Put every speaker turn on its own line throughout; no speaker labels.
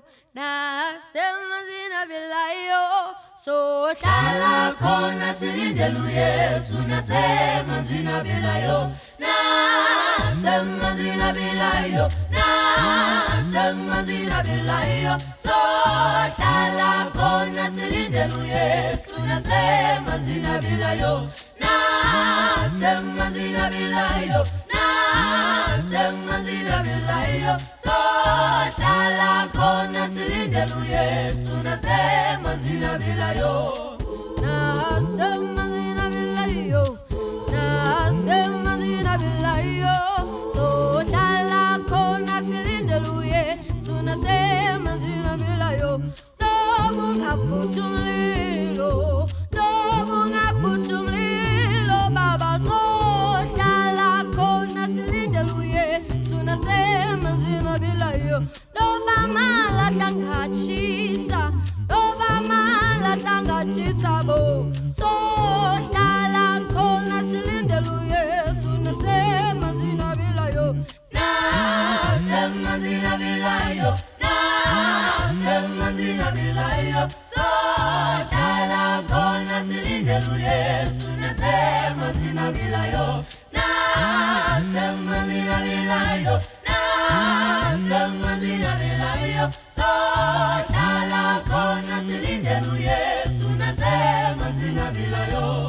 nasema zina bilayo, so tala kona silindelu Yesu, nasema zina bilayo, nasema zina bilayo, nasema zina bilayo, so tala kona silindelu Yesu, nasema zina bilayo, nasema zina bilayo, nasema zina bilayo, so tala kona silindelu Yesu, nasema zina bilayo, nasema zina bilayo, nasema zina bilayo, so tala kona silindelu Yesu, nasema zina bilayo, no munga futumlilo, no munga futumlilo, baba so tala kona silindelu Yesu, nasema zina bilayo, no mama la tanga chisa, no mama la tanga chisa bo, so tala kona silindelu Yesu, nasema zina bilayo, nasema zina bilayo, nasema zina bilayo, so tala kona silindelu Yesu, nasema zina bilayo, nasema zina bilayo, nasema zina bilayo, so tala kona silindelu Yesu, nasema zina bilayo,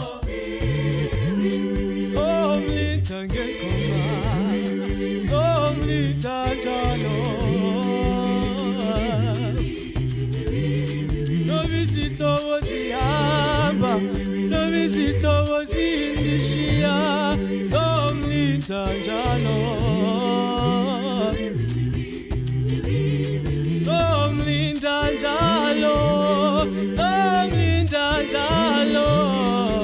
so mlitange koma, so mlitajano, no visito wosihamba, no visito wosindishia, so mlitajano, so mlitajano, so mlitajano.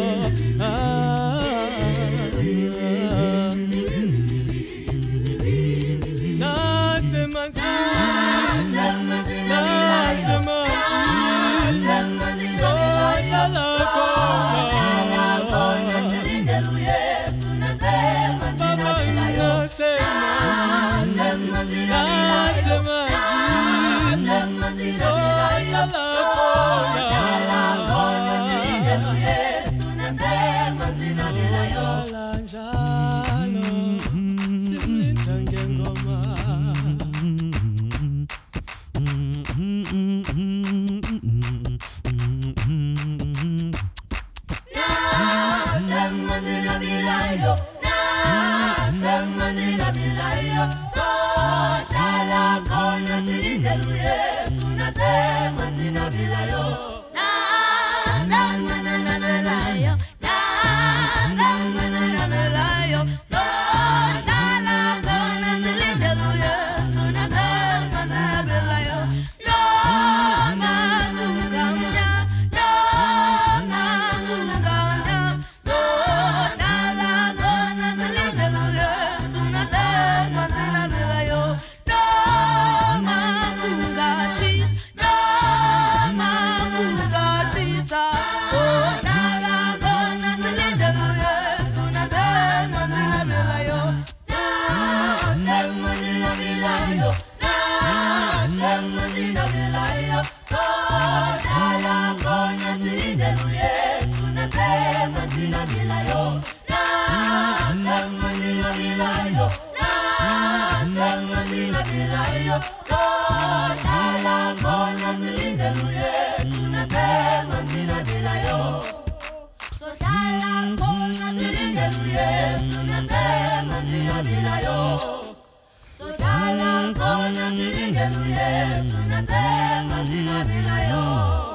So tala kona silindelu Yesu, nasema zina bilayo.